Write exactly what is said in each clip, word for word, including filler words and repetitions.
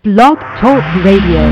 Blog Talk Radio.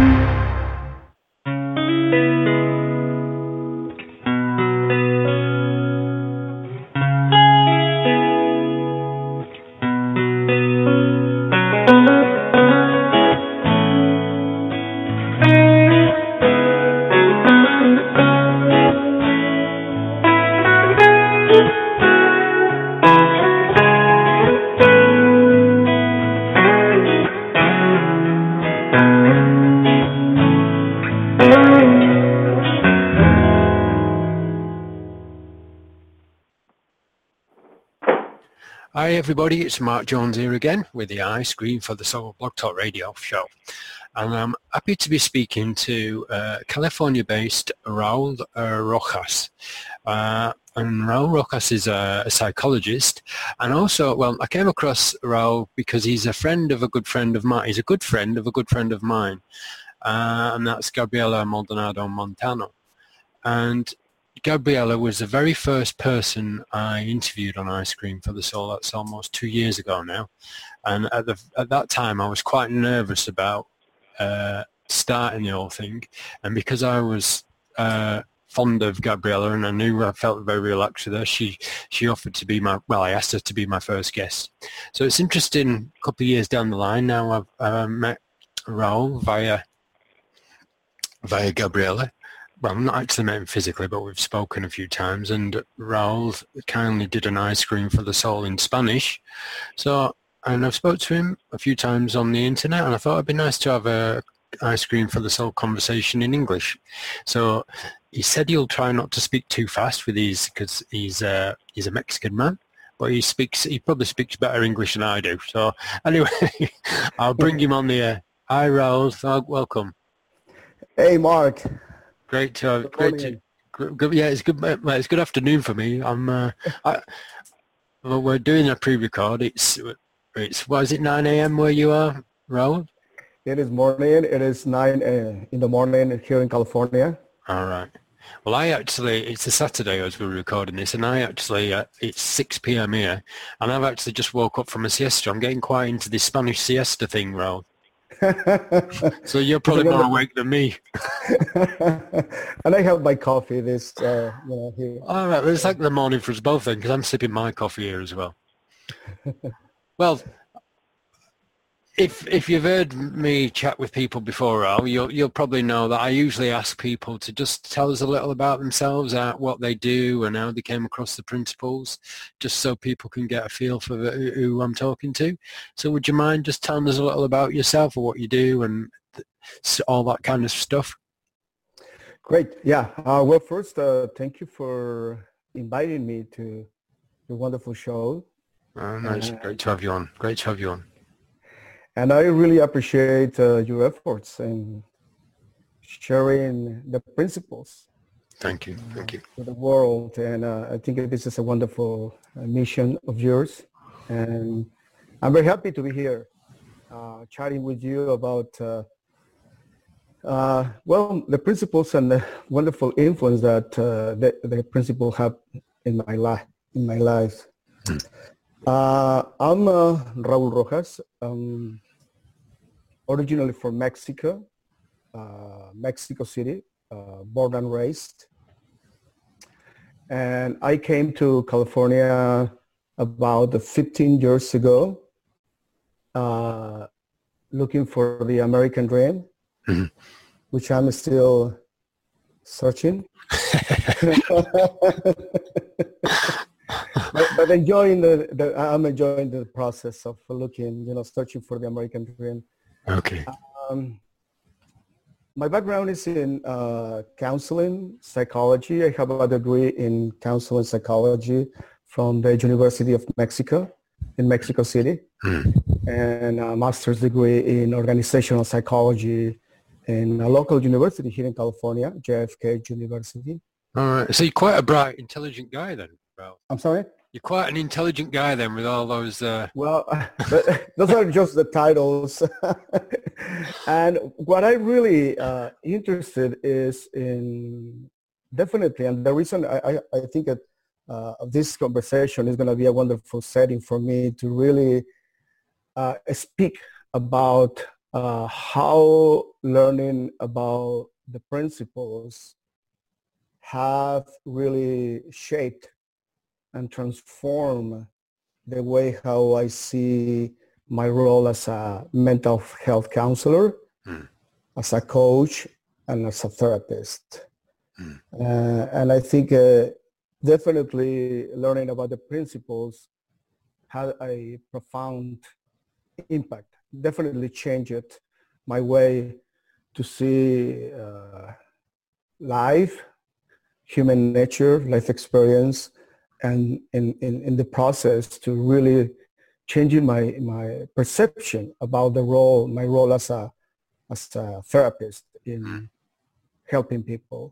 Hi everybody, it's Mark Jones here again with the Ice Cream for the Soul Blog Talk Radio show, and I'm happy to be speaking to uh, California-based Raul uh, Rojas. Uh, and Raul Rojas is a, a psychologist, and also, well, I came across Raul because he's a friend of a good friend of mine. He's a good friend of a good friend of mine, uh, and that's Gabriela Maldonado Montano. And Gabriela was the very first person I interviewed on Ice Cream for the Soul. That's almost two years ago now. And at, the, at that time, I was quite nervous about uh, starting the whole thing. And because I was uh, fond of Gabriela and I knew I felt very relaxed with her, she, she offered to be my, well, I asked her to be my first guest. So it's interesting, a couple of years down the line now, I've uh, met Raul via, via Gabriela. Well, I'm not actually met him physically, but we've spoken a few times, and Raul kindly did an Ice Cream for the Soul in Spanish. So, and I've spoke to him a few times on the internet, and I thought it'd be nice to have a Ice Cream for the Soul conversation in English. So he said he'll try not to speak too fast with these, because he's, uh, he's a Mexican man, but he speaks, he probably speaks better English than I do. So anyway, I'll bring him on the air. Hi Raul, welcome. Hey Mark. Great to have, great to, good, yeah, it's good, well, it's good afternoon for me. I'm, uh, I, well, we're doing a pre-record. It's, it's, what is it, nine a.m. where you are, Raul? It is morning. It is nine uh, in the morning here in California. All right. Well, I actually, it's a Saturday as we're recording this, and I actually, uh, it's six p.m. here, and I've actually just woke up from a siesta. I'm getting quite into this Spanish siesta thing, Raul. So you're probably more awake than me. And I have my coffee this, uh, you know, here. All right, well, it's like the morning for us both then, because I'm sipping my coffee here as well. Well, if if you've heard me chat with people before, Al, you'll you'll probably know that I usually ask people to just tell us a little about themselves, uh, what they do, and how they came across the principles, just so people can get a feel for the, who I'm talking to. So, would you mind just telling us a little about yourself or what you do and th- all that kind of stuff? Great. Yeah. Uh, well, first, uh, thank you for inviting me to your wonderful show. Oh, no, it's uh, great to have you on. Great to have you on. And I really appreciate uh, your efforts in sharing the principles. Thank you. Thank you. To the world. And uh, I think this is a wonderful uh, mission of yours. And I'm very happy to be here uh, chatting with you about, uh, uh, well, the principles and the wonderful influence that uh, the, the principles have in my life. In my life. Hmm. Uh, I'm uh, Raul Rojas. Um, originally from Mexico, uh, Mexico City, uh, born and raised. And I came to California about fifteen years ago, uh, looking for the American dream, mm-hmm. which I'm still searching. but, but enjoying the, the, I'm enjoying the process of looking, you know, searching for the American dream. Okay. Um, my background is in uh, counseling psychology. I have a degree in counseling psychology from the University of Mexico in Mexico City, mm. and a master's degree in organizational psychology in a local university here in California, J F K University. All right. So you're quite a bright, intelligent guy then, Ralph. I'm sorry? You're quite an intelligent guy then with all those... Uh... Well, those are just the titles. And what I really uh, interested is in, definitely, and the reason I, I, I think that uh, this conversation is going to be a wonderful setting for me to really uh, speak about uh, how learning about the principles have really shaped and transformed the way how I see my role as a mental health counselor, mm. as a coach, and as a therapist. Mm. Uh, and I think uh, definitely learning about the principles had a profound impact. Definitely changed my way to see uh, life, human nature, life experience, and in, in, in the process to really changing my, my perception about the role, my role as a, as a therapist in Mm. helping people.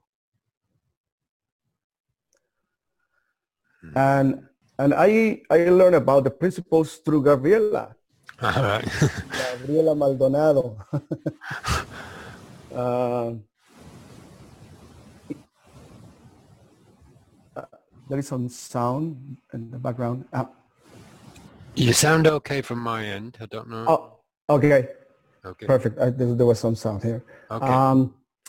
Mm. And, and I, I learned about the principles through Gabriela, All right. Gabriela Maldonado. uh, there is some sound in the background. Uh, You sound okay from my end. I don't know. oh, okay. Okay. Perfect. I, there, there was some sound here. Okay. Um,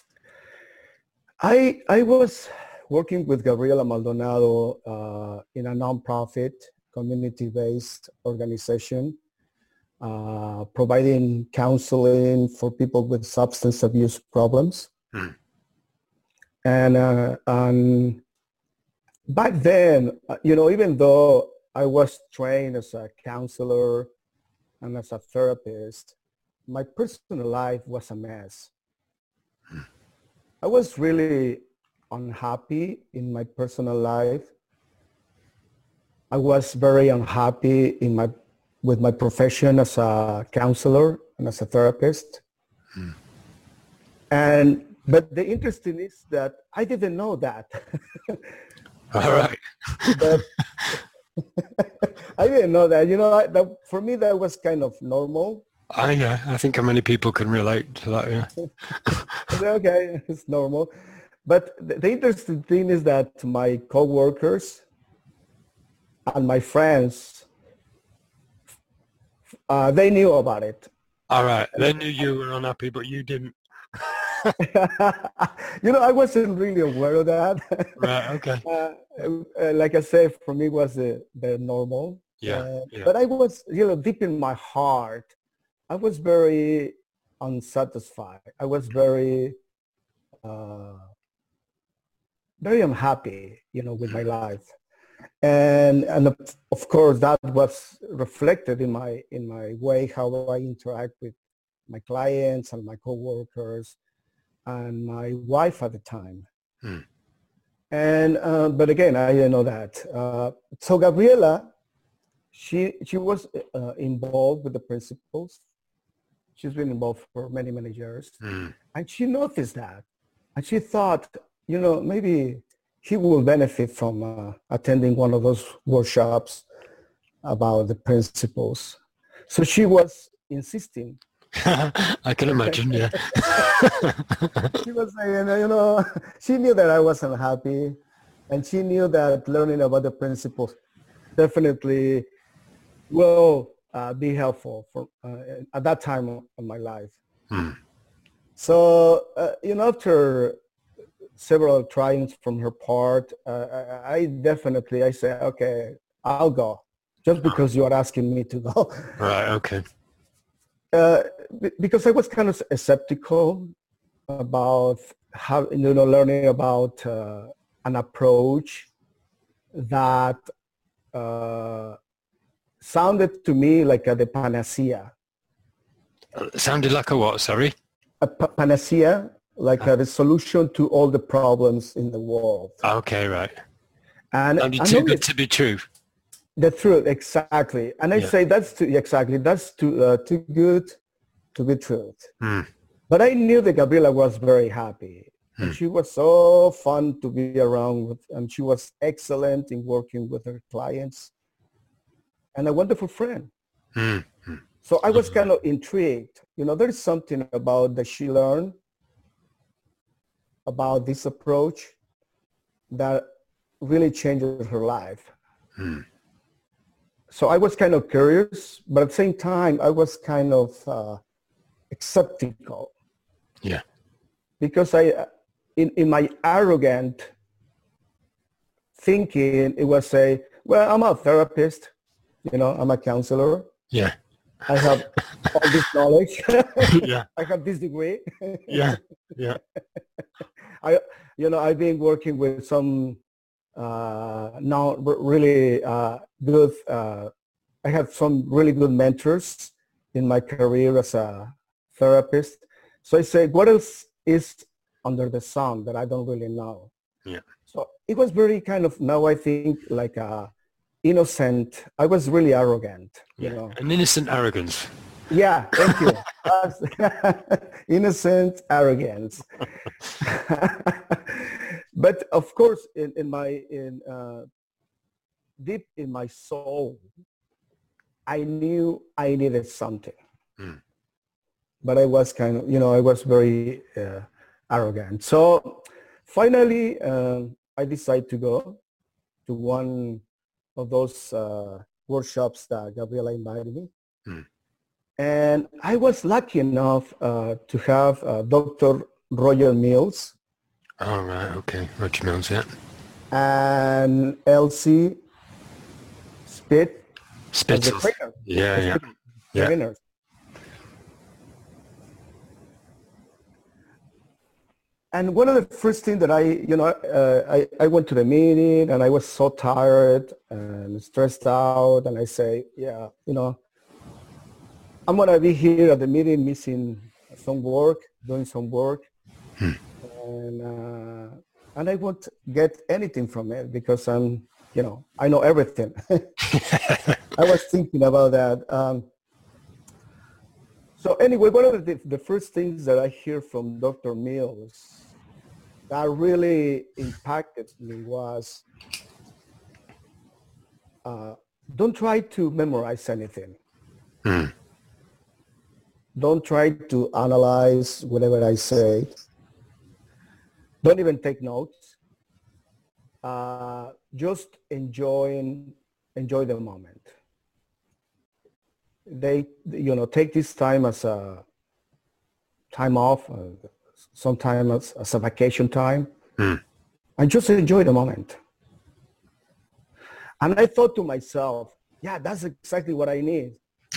I I was working with Gabriela Maldonado uh, in a nonprofit, community-based organization, uh, providing counseling for people with substance abuse problems. Mm. And, uh, and back then, uh, you know, even though I was trained as a counselor and as a therapist, my personal life was a mess. I was really unhappy in my personal life. I was very unhappy in my with my profession as a counselor and as a therapist. Mm. And but the interesting is that I didn't know that. All right. But I didn't know that. You know, I, that, for me that was kind of normal. I yeah, I think many people can relate to that. Yeah. Okay, it's normal. But the, the interesting thing is that my coworkers and my friends, uh, they knew about it. All right. They knew you were unhappy, but you didn't. You know, I wasn't really aware of that. Right. Okay. uh, uh, like I said, for me, it was uh, the normal. Yeah. Uh, Yeah. But I was, you know, deep in my heart, I was very unsatisfied. I was very, uh, very unhappy, you know, with my life. And, and of, of course, that was reflected in my, in my way, how I interact with my clients and my coworkers and my wife at the time. Hmm. And, uh, but again, I didn't know that. Uh, so Gabriela, she, she was uh, involved with the principles. She's been involved for many, many years. Hmm. And she noticed that. And she thought, you know, maybe he will benefit from uh, attending one of those workshops about the principles. So she was insisting. I can imagine, yeah. She was saying, you know, she knew that I wasn't happy, and she knew that learning about the principles definitely will uh, be helpful for uh, at that time of my life. Hmm. So, uh, you know, after several tryings from her part, uh, I, I definitely, I say, okay, I'll go, just because you are asking me to go. Right, okay. Uh, because I was kind of skeptical about how, you know, learning about uh, an approach that uh, sounded to me like a, the panacea. It sounded like a what, sorry? A pa- panacea, like a, the solution to all the problems in the world. Okay, right. And Sounded I too know good it- to be true. The truth, exactly. And I Yeah. say that's too, exactly, that's too, uh, too good to be truth. Hmm. But I knew that Gabriela was very happy. And Hmm. she was so fun to be around with, and she was excellent in working with her clients and a wonderful friend. Hmm. Hmm. So I was kind of intrigued. You know, there's something about that she learned about this approach that really changed her life. Hmm. So I was kind of curious, but at the same time, I was kind of uh, skeptical. Yeah. Because I, in, in my arrogant thinking, it was say, well, I'm a therapist, you know, I'm a counselor. Yeah. I have all this knowledge. Yeah. I have this degree. Yeah. Yeah. I, you know, I've been working with some uh, now really uh, good. Uh, I have some really good mentors in my career as a therapist. So I say, what else is under the sun that I don't really know? Yeah. So it was very kind of, now I think, like a innocent. I was really arrogant, you Yeah. know. An innocent arrogance. Yeah, thank you. Innocent arrogance. But of course, in, in my in uh, deep in my soul, I knew I needed something. Mm. But I was kind of, you know, I was very uh, arrogant. So finally, um, I decided to go to one of those uh, workshops that Gabriela invited me. Mm. And I was lucky enough uh, to have uh, Doctor Roger Mills. Oh, right. Okay. Roger Mills, yeah. And Elsie Spit. Spitzel. Yeah, yeah. Yeah. Trainers. And one of the first things that I, you know, uh, I, I went to the meeting and I was so tired and stressed out. And I say, yeah, you know, I'm going to be here at the meeting missing some work, doing some work. Hmm. And, uh, and I won't get anything from it because I'm, you know, I know everything. I was thinking about that. Um, so anyway, one of the, the first things that I hear from Doctor Mills that really impacted me was, uh, don't try to memorize anything. Hmm. Don't try to analyze whatever I say. Don't even take notes. Uh, just enjoying, enjoy the moment. They, you know, take this time as a time off, uh, sometime as, as a vacation time, Mm. and just enjoy the moment. And I thought to myself, yeah, that's exactly what I need.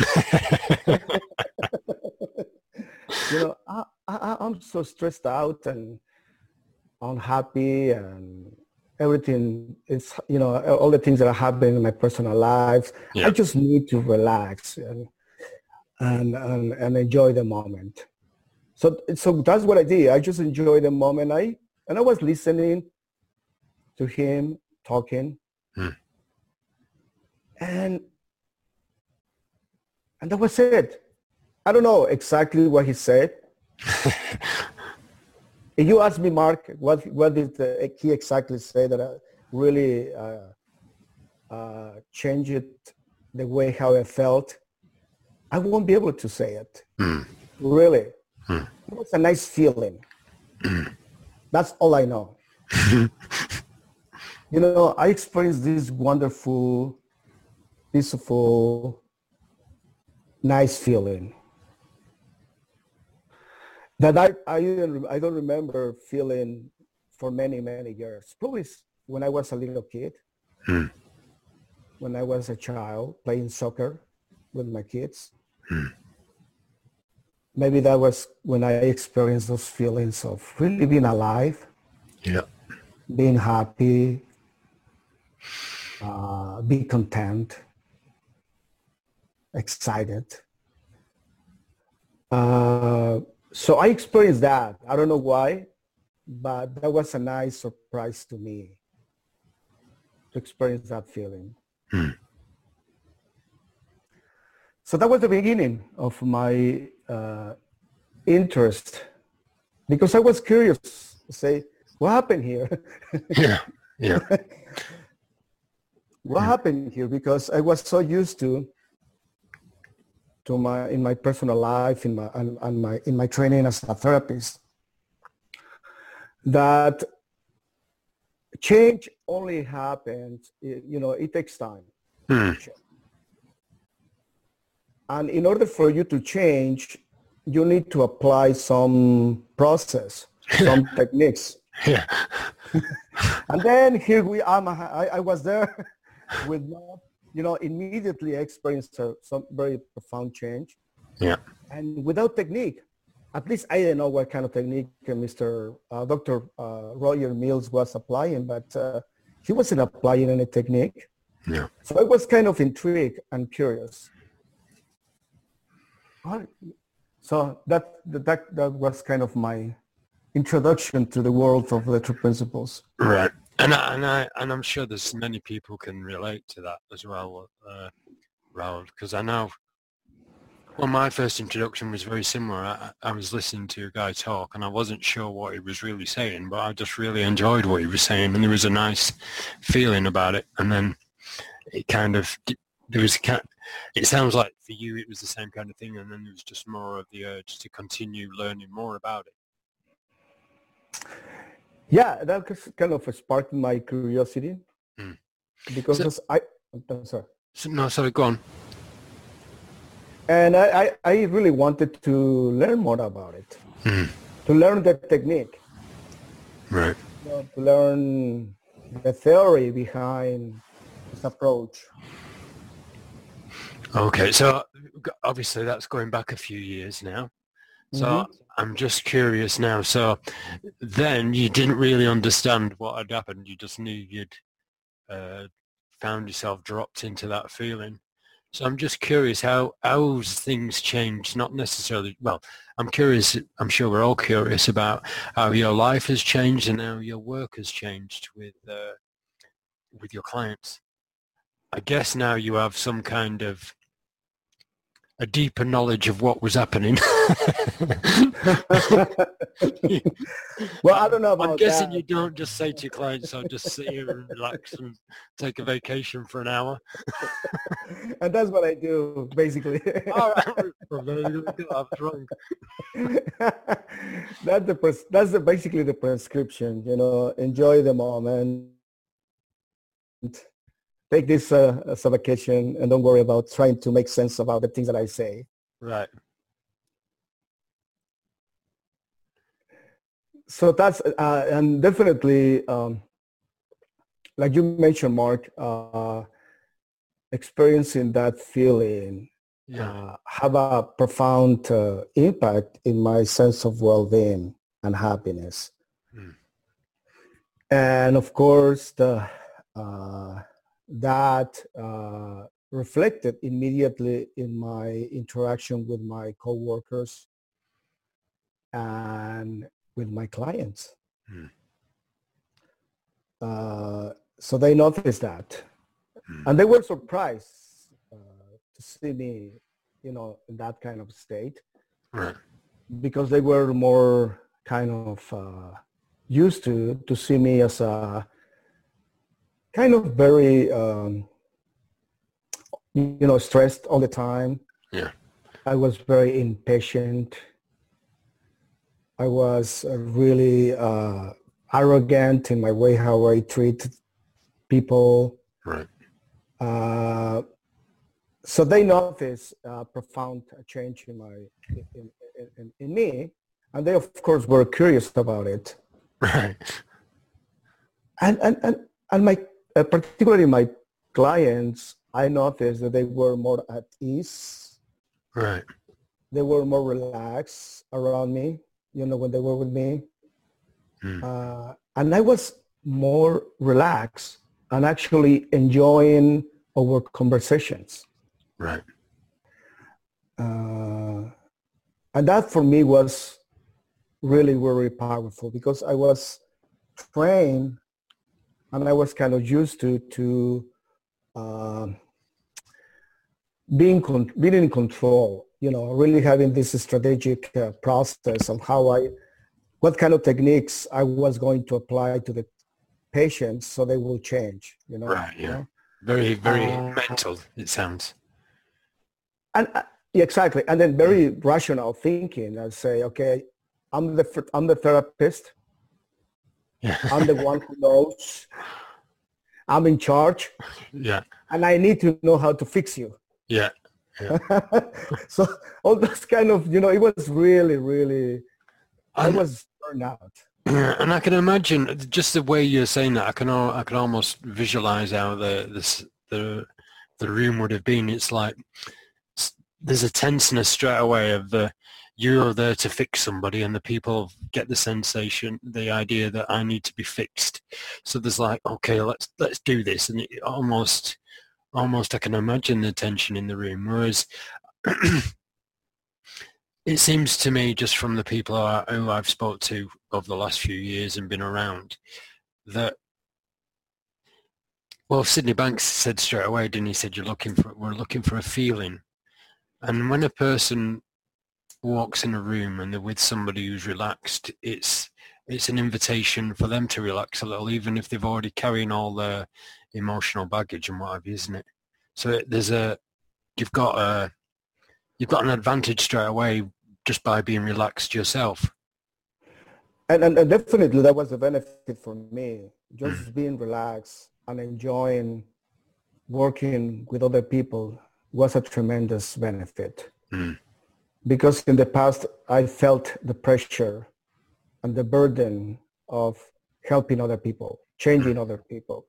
You know, I, I, I'm so stressed out and unhappy and everything is, you know, all the things that are happening in my personal life. Yeah. I just need to relax and, and, and, and enjoy the moment. So, so that's what I did. I just enjoyed the moment. I, and I was listening to him talking. Hmm. And, and that was it. I don't know exactly what he said. If you ask me, Mark, what, what did uh, he exactly say that uh, really uh, uh, changed it, the way how I felt, I won't be able to say it. Mm. Really. Mm. It was a nice feeling. Mm. That's all I know. You know, I experienced this wonderful, peaceful, nice feeling that I, I, didn't, I don't remember feeling for many, many years. Probably when I was a little kid, Mm. when I was a child playing soccer with my kids. Mm. Maybe that was when I experienced those feelings of really being alive, Yeah. being happy, uh, be content, excited. Uh, so I experienced that. I don't know why, but that was a nice surprise to me to experience that feeling. Mm. So that was the beginning of my uh, interest, because I was curious to say, what happened here? Yeah. Yeah. What happened here? Because I was so used to to my in my personal life, in my and, and my in my training as a therapist, that change only happens, you know, it takes time. Mm. And in order for you to change, you need to apply some process, some techniques. Yeah. And then here we are. I, I was there with, no, you know, immediately experienced a, some very profound change. Yeah. And without technique, at least I didn't know what kind of technique Mister Uh, Doctor Uh, Roger Mills was applying, but uh, he wasn't applying any technique. Yeah. So I was kind of intrigued and curious. So that, that, that was kind of my introduction to the world of electric principles. Right. And I, and I and I'm sure there's many people can relate to that as well, uh, Raul, because I know. Well, my first introduction was very similar. I, I was listening to a guy talk, and I wasn't sure what he was really saying, but I just really enjoyed what he was saying, and there was a nice feeling about it. And then it kind of there was. It sounds like for you it was the same kind of thing, and then there was just more of the urge to continue learning more about it. Yeah, that kind of sparked my curiosity mm. because so, I. I'm sorry. So, no, sorry. Go on. And I, I, I really wanted to learn more about it, mm. to learn the technique, right? You know, to learn the theory behind this approach. Okay, so obviously that's going back a few years now. So mm-hmm. I'm just curious now. So then you didn't really understand what had happened. You just knew you'd uh, found yourself dropped into that feeling. So I'm just curious how how things changed. Not necessarily. Well, I'm curious. I'm sure we're all curious about how your life has changed and how your work has changed with uh, with your clients. I guess now you have some kind of a deeper knowledge of what was happening. Well, I don't know about I'm guessing that. You don't just say to your clients, I'll just sit here and relax and take a vacation for an hour. And that's what I do, basically. All right. I'm drunk. That's, the pres- that's the, basically the prescription, you know, enjoy the moment. Take this uh, as a vacation and don't worry about trying to make sense about the things that I say. Right. So that's, uh, and definitely, um, like you mentioned, Mark, uh, experiencing that feeling yeah. uh, have a profound uh, impact in my sense of well-being and happiness. Hmm. And of course, the uh, that uh, reflected immediately in my interaction with my coworkers and with my clients. Hmm. Uh, so they noticed that. Hmm. And they were surprised uh, to see me, you know, in that kind of state. Right. Because they were more kind of uh, used to, to see me as a kind of very, um, you know, stressed all the time. Yeah. I was very impatient. I was uh, really uh, arrogant in my way how I treat people. Right. Uh, so they noticed a profound change in my in, in, in me, and they of course were curious about it. Right. And and and, and my uh, particularly my clients, I noticed that they were more at ease. Right. They were more relaxed around me, you know, when they were with me. Hmm. Uh, and I was more relaxed and actually enjoying our conversations. Right. Uh, and that for me was really very powerful because I was trained and I was kind of used to to uh, being con- being in control. You know, really having this strategic uh, process of how I, what kind of techniques I was going to apply to the patients so they will change. You know. Right. Yeah. You know? Very, very uh, mental. It sounds. And uh, yeah, exactly, and then very mm. rational thinking. I say, okay, I'm the I'm the therapist. Yeah. I'm the one who knows. I'm in charge. Yeah. And I need to know how to fix you. Yeah. Yeah. So all those kind of, you know, it was really, really, I And, was burned out. and I can imagine just the way you're saying that. I can al- I can almost visualize how the this the the room would have been. It's like s- there's a tenseness straight away of the you're there to fix somebody, and the people get the sensation, the idea that I need to be fixed. So there's like, okay, let's let's do this, and it almost almost I can imagine the tension in the room. Whereas it seems to me, just from the people I, who I've spoke to over the last few years and been around, that, well, Sydney Banks said straight away, didn't he? Said you're looking for, we're looking for a feeling. And when a person walks in a room and they're with somebody who's relaxed, it's it's an invitation for them to relax a little, even if they've already carrying all their emotional baggage and what have you, isn't it? So there's a, you've got a, you've got an advantage straight away just by being relaxed yourself. And, and, and definitely that was a benefit for me, just mm. being relaxed and enjoying working with other people was a tremendous benefit. Mm. Because in the past, I felt the pressure and the burden of helping other people, changing mm. other people.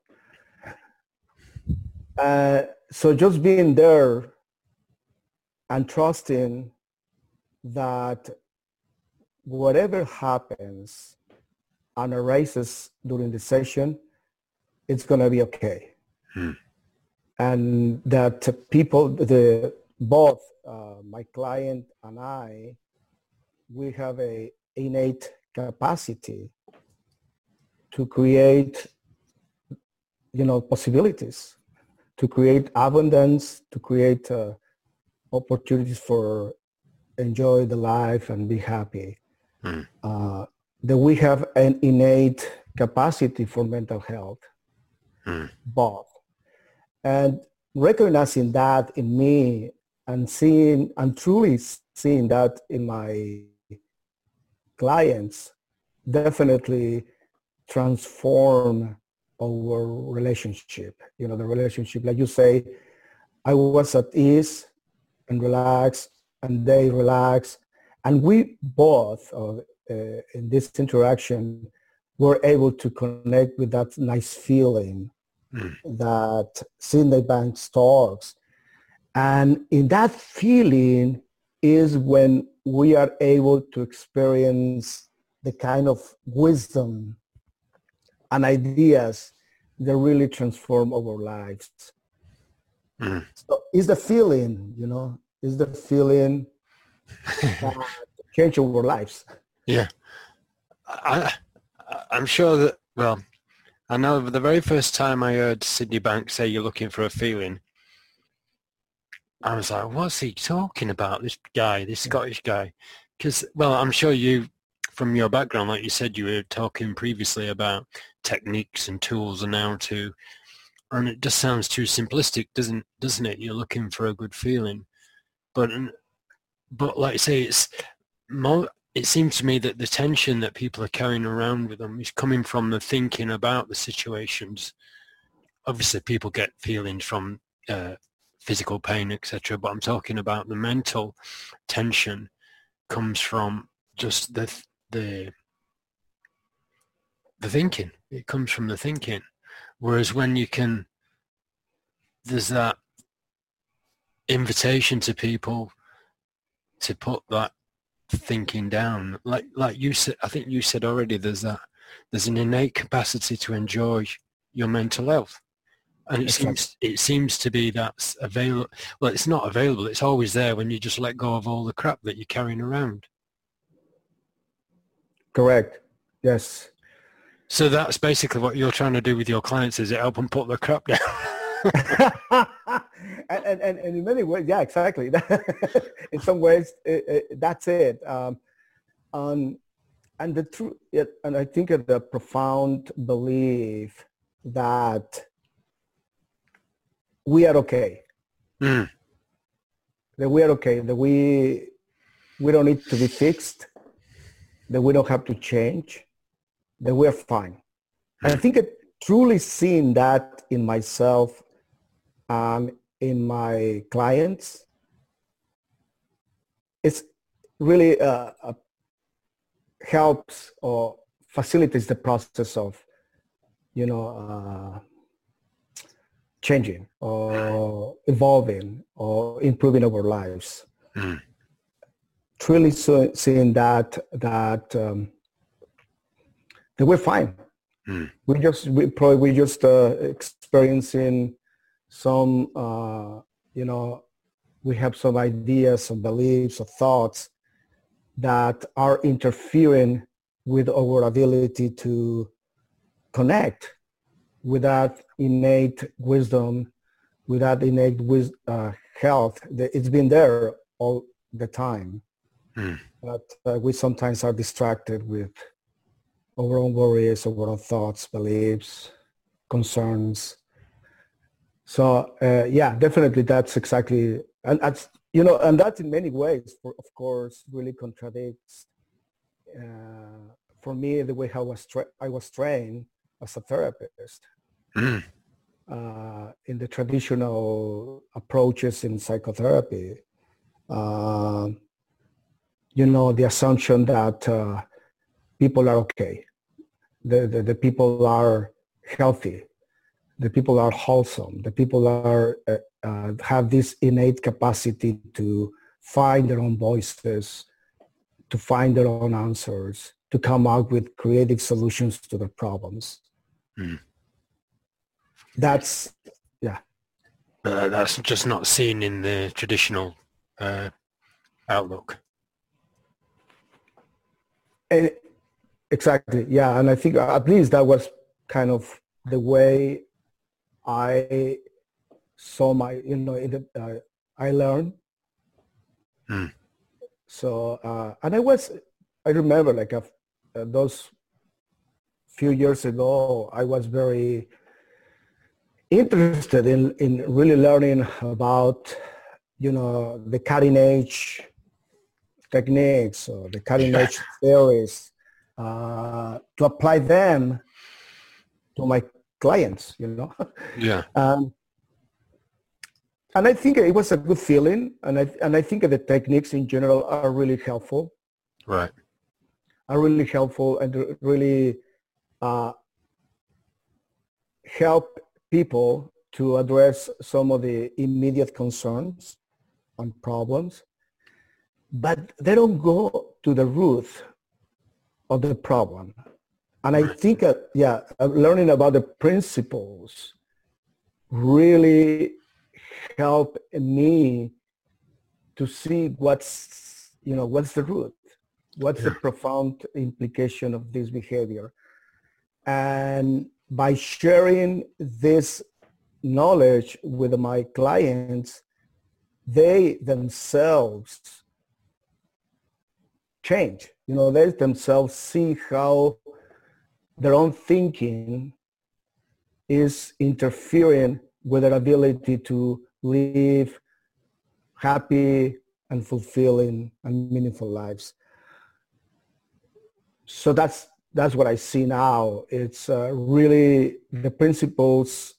Uh, so just being there and trusting that whatever happens and arises during the session, it's going to be okay. Hmm. And that people, the both uh, my client and I, we have a innate capacity to create, you know, possibilities, to create abundance, to create uh, opportunities for enjoy the life and be happy. Mm. Uh, that we have an innate capacity for mental health, mm. both. And recognizing that in me and seeing and truly seeing that in my clients definitely transform our relationship. You know, the relationship, like you say, I was at ease and relaxed, and they relax, and we both uh, uh, in this interaction were able to connect with that nice feeling mm. that Sydney Banks talks. And in that feeling is when we are able to experience the kind of wisdom and ideas that really transform our lives. Mm. So it's the feeling, you know, is the feeling that change our lives. Yeah. I, I'm sure that, well, I know the very first time I heard Sydney Banks say you're looking for a feeling, I was like, what's he talking about, this guy, this Scottish guy? Because, well, I'm sure you, from your background, like you said, you were talking previously about techniques and tools and how to, and it just sounds too simplistic, doesn't doesn't it? You're looking for a good feeling. But But like I say, it's more, it seems to me that the tension that people are carrying around with them is coming from the thinking about the situations. Obviously, people get feelings from uh, physical pain, et cetera. But I'm talking about the mental tension comes from just the the the thinking. It comes from the thinking. Whereas when you can, there's that invitation to people to put that thinking down, like like you said, I think you said already, there's that there's an innate capacity to enjoy your mental health, and it exactly. seems it seems to be that's available. Well, it's not available, it's always there when you just let go of all the crap that you're carrying around. Correct. Yes. So that's basically what you're trying to do with your clients, is it help them put the crap down? and, and, and in many ways, yeah, exactly. In some ways, it, it, that's it. Um, um, and the truth, and I think the profound belief that we are okay. Mm. That we are okay. That we we don't need to be fixed. That we don't have to change. That we are fine. Mm. I think it truly seeing that in myself and in my clients it's really uh, uh, helps or facilitates the process of, you know, uh, changing or evolving or improving our lives. Mm. Truly so, seeing that that um, that we're fine. Mm. We just we probably we just uh, experiencing some uh, you know, we have some ideas, some beliefs, or thoughts that are interfering with our ability to connect with that innate wisdom, with that innate wis- uh, health. It's been there all the time, Mm. but uh, we sometimes are distracted with our own worries, our own thoughts, beliefs, concerns. So uh, yeah, definitely that's exactly, and that's, you know, and that in many ways, for, of course, really contradicts uh, for me the way how I was, tra- I was trained as a therapist. Mm. Uh, in the traditional approaches in psychotherapy, uh, you know, the assumption that uh, people are okay, the, the, the people are healthy, the people are wholesome, the people are uh, uh, have this innate capacity to find their own voices, to find their own answers, to come up with creative solutions to their problems. Mm. That's, yeah. Uh, that's just not seen in the traditional uh, outlook. And exactly, yeah. And I think at least that was kind of the way I saw my, you know, in the, uh, I learned. Mm. So, uh, and I was, I remember like a, uh, those few years ago, I was very interested in, in really learning about, you know, the cutting edge techniques or the cutting edge theories, uh, to apply them to my clients, you know. Yeah. um, and I think it was a good feeling, and I and I think the techniques in general are really helpful. Right. Are really helpful and really uh, help people to address some of the immediate concerns and problems, but they don't go to the root of the problem. And I think, uh, yeah, uh, learning about the principles really help me to see what's, you know, what's the root, what's the profound implication of this behavior. And by sharing this knowledge with my clients, they themselves change. You know, they themselves see how their own thinking is interfering with their ability to live happy and fulfilling and meaningful lives. So that's that's what I see now. It's uh, really the principles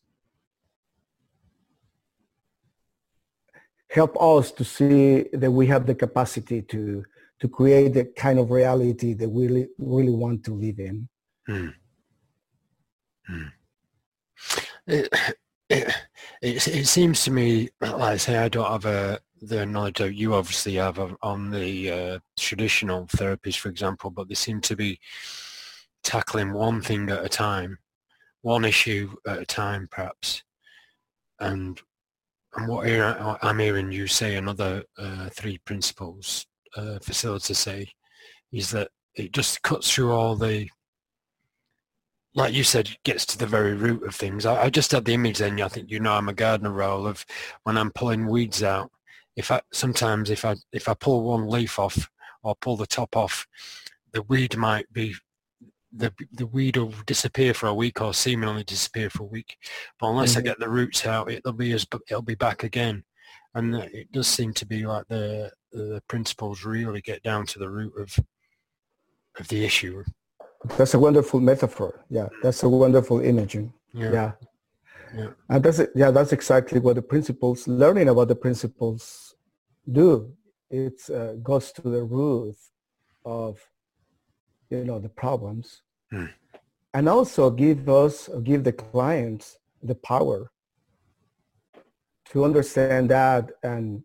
help us to see that we have the capacity to to create the kind of reality that we really, really want to live in. Mm. Mm. It, it, it, it seems to me, like I say, I don't have a, the knowledge that you obviously have on the uh, traditional therapies, for example, but they seem to be tackling one thing at a time, one issue at a time, perhaps. And and what I'm hearing you say, another uh, three principles, uh, facilitators say, is that it just cuts through all the, like you said, gets to the very root of things. I, I just had the image then, I think, you know, I'm a gardener role of when I'm pulling weeds out. If I, sometimes if I, if I pull one leaf off or pull the top off, the weed might be, the the weed will disappear for a week or seemingly disappear for a week. But unless mm-hmm. I get the roots out, it'll be as, it'll be back again. And it does seem to be like the, the principles really get down to the root of, of the issue. That's a wonderful metaphor. Yeah, that's a wonderful imaging. Yeah. Yeah. Yeah. And that's, yeah, that's exactly what the principles, learning about the principles do. it uh, goes to the root of, you know, the problems, mm. and also give us, give the clients the power to understand that and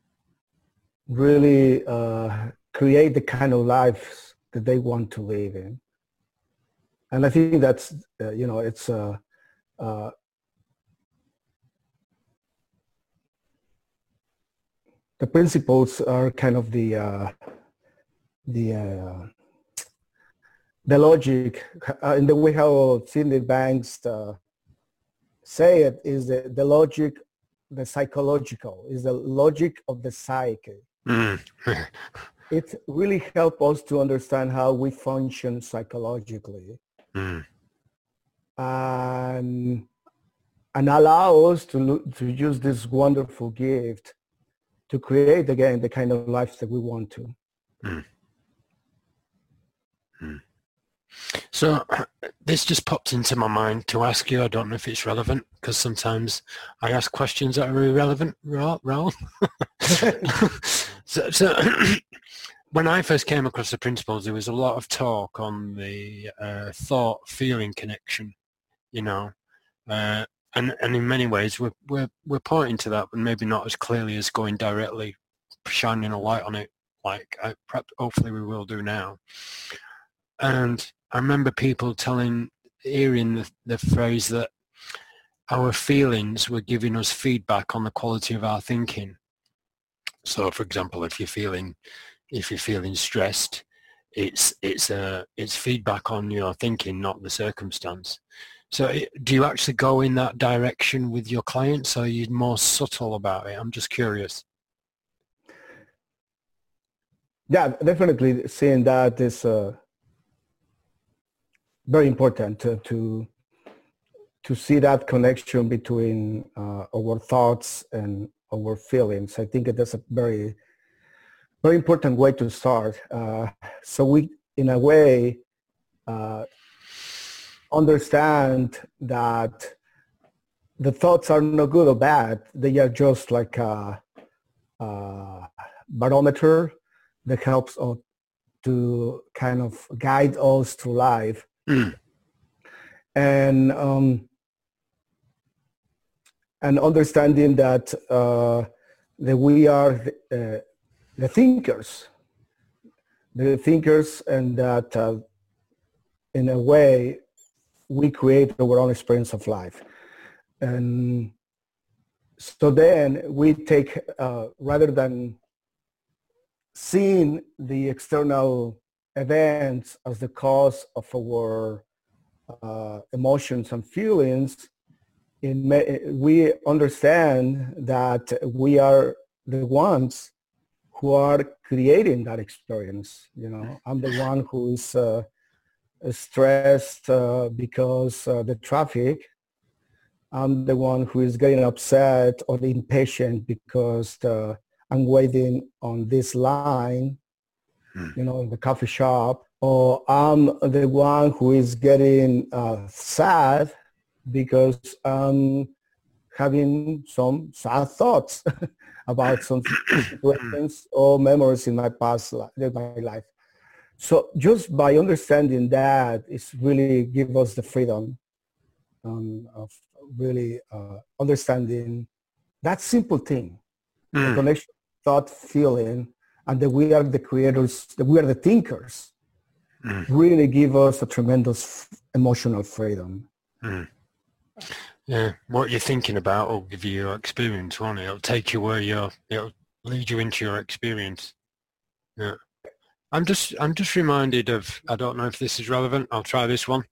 really uh, create the kind of lives that they want to live in. And I think that's, uh, you know, it's uh, uh, the principles are kind of the uh, the uh, the logic uh, in the way how Sydney Banks uh, say it is the, the logic, the psychological, is the logic of the psyche. Mm. It really helps us to understand how we function psychologically, mm. and and allow us to look, to use this wonderful gift to create again the kind of life that we want to. Mm. Mm. So this just popped into my mind to ask you. I don't know if it's relevant, because sometimes I ask questions that are irrelevant, Raul. so, so when I first came across the principles, there was a lot of talk on the uh, thought-feeling connection, you know, uh, and and in many ways we're we're we're pointing to that, but maybe not as clearly as going directly, shining a light on it, like I, perhaps hopefully we will do now. And I remember people telling, hearing the, the phrase that our feelings were giving us feedback on the quality of our thinking. So, for example, if you're feeling, if you're feeling stressed, it's it's a it's feedback on your thinking, not the circumstance. So, it, do you actually go in that direction with your clients, or are you more subtle about it? I'm just curious. Yeah, definitely seeing that is uh, very important to, to to see that connection between uh, our thoughts and our feelings. I think that's a very, very important way to start. Uh, so we, in a way, uh, understand that the thoughts are not good or bad. They are just like a, a barometer that helps us to kind of guide us through life. Mm. And um, and understanding that uh, that we are the, uh, the thinkers, the thinkers, and that uh, in a way we create our own experience of life. And so then we take, uh, rather than seeing the external events as the cause of our uh, emotions and feelings, in, we understand that we are the ones who are creating that experience. You know, I'm the one who is uh, stressed uh, because uh, the traffic. I'm the one who is getting upset or impatient because the, I'm waiting on this line, mm. you know, in the coffee shop. Or I'm the one who is getting uh, sad because I'm having some sad thoughts about some situations or memories in my past life, in my life. So just by understanding that, it's really give us the freedom um, of really uh, understanding that simple thing, mm. the connection, thought, feeling, and that we are the creators, that we are the thinkers, mm. really give us a tremendous emotional freedom. Mm. Yeah, what you're thinking about will give you your experience, won't it? It'll take you where you're, it'll lead you into your experience. Yeah. I'm just, I'm just reminded of, I don't know if this is relevant, I'll try this one.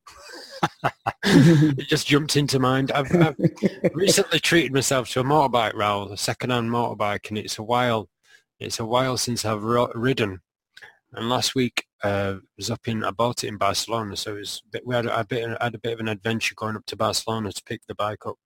It just jumped into mind. I've, I've recently treated myself to a motorbike, Raul, a second-hand motorbike, and it's a while, it's a while since I've ro- ridden. And last week uh, was up in, I bought it in Barcelona, so it was a bit, we had a, bit, had a bit of an adventure going up to Barcelona to pick the bike up.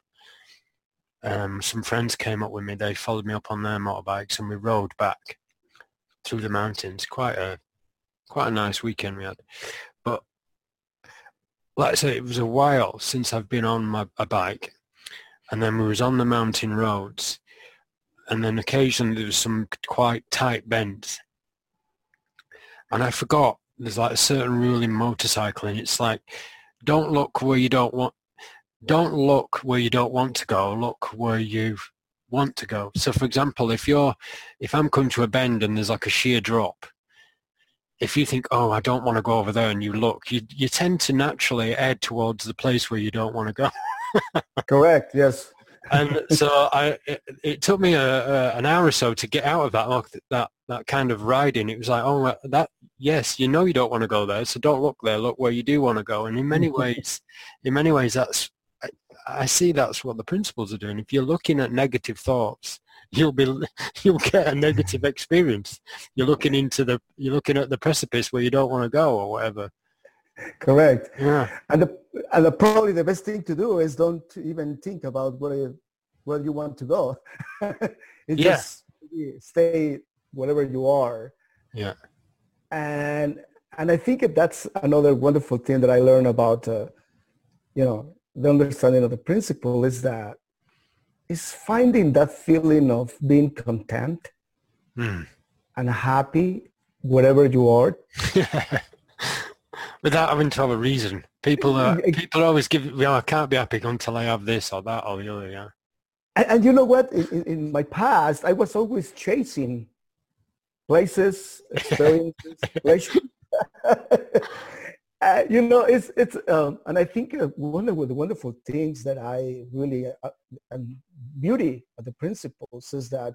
Um, some friends came up with me. They followed me up on their motorbikes, and we rode back through the mountains. Quite a, quite a nice weekend we had. But like I say, it was a while since I've been on my a bike, and then we was on the mountain roads, and then occasionally there was some quite tight bends. And I forgot, there's like a certain rule in motorcycling. It's like, don't look where you don't want, don't look where you don't want to go, look where you want to go. So for example, if you're, if I'm coming to a bend and there's like a sheer drop, if you think, oh, I don't want to go over there, and you look, you, you tend to naturally head towards the place where you don't want to go. Correct, yes. And so I, it, it took me a, a, an hour or so to get out of that, like, that, that kind of riding. It was like, oh, that, yes, you know you don't want to go there, so don't look there, look where you do want to go. And in many ways, in many ways, that's, I, I see that's what the principles are doing. If you're looking at negative thoughts, you'll be, you'll get a negative experience. You're looking into the, you're looking at the precipice where you don't want to go or whatever. Correct. Yeah. And the, and the, probably the best thing to do is don't even think about where you, where you want to go. It's Yeah. just stay wherever you are. Yeah. And and I think that's another wonderful thing that I learned about, uh, you know, the understanding of the principle is that is finding that feeling of being content Mm. and happy wherever you are. Without having to have a reason. People are, people always give, you know, I can't be happy until I have this or that or the other, yeah. And, and you know what? In, in my past, I was always chasing places, experiences, pleasure. uh, you know, it's, it's um, and I think uh, one of the wonderful things that I really, uh, and beauty of the principles is that